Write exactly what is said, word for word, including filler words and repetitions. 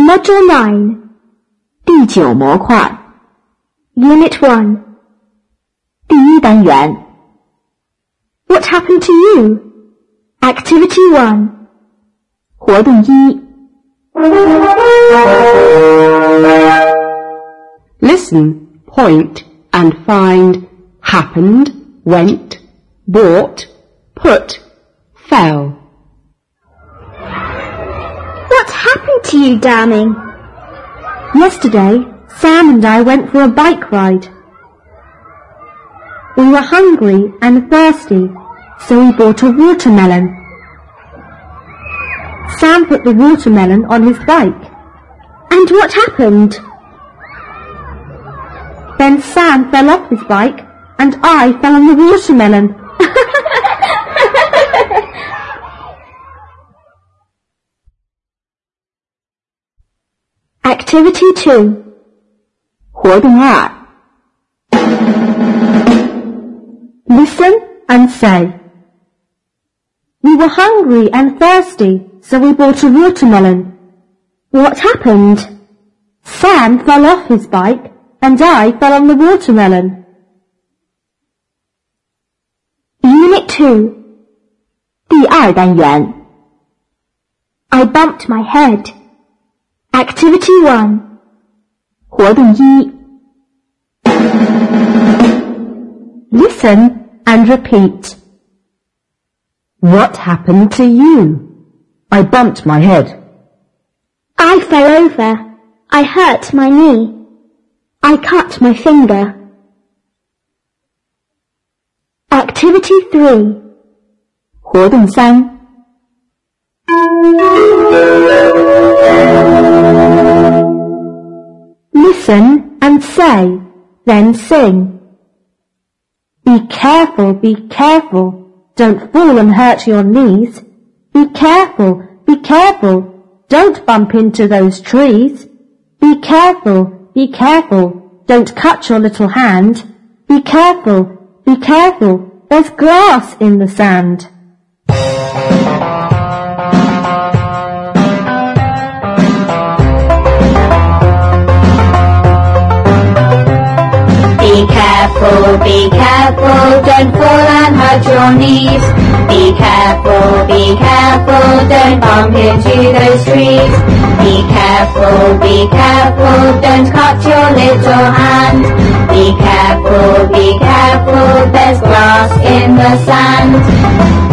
Module nine. 第九模块 Unit one. 第一单元 What happened to you? Activity one. 活动一 Listen, point and find happened, went, bought, put, fell. What happened to you, Damning? Yesterday, Sam and I went for a bike ride. We were hungry and thirsty, so we bought a watermelon. Sam put the watermelon on his bike. And what happened? Then Sam fell off his bike, and I fell on the watermelon. Activity two. 活动二 Listen and say. We were hungry and thirsty, so we bought a watermelon. What happened? Sam fell off his bike, and I fell on the watermelon. Unit two. 第二单元 I bumped my head. Activity one. 活动一 Listen and repeat. What happened to you? I bumped my head. I fell over. I hurt my knee. I cut my finger. Activity three. 活动三 Listen and say, then sing. Be careful, be careful. Don't fall and hurt your knees. Be careful, be careful. Don't bump into those trees. Be careful, be careful. Don't cut your little hand. Be careful, be careful. There's grass in the sand. Be careful, be careful, don't fall and hurt your knees. Be careful, be careful, don't bump into those trees. Be careful, be careful, don't cut your little hand. Be careful, be careful, there's grass in the sand.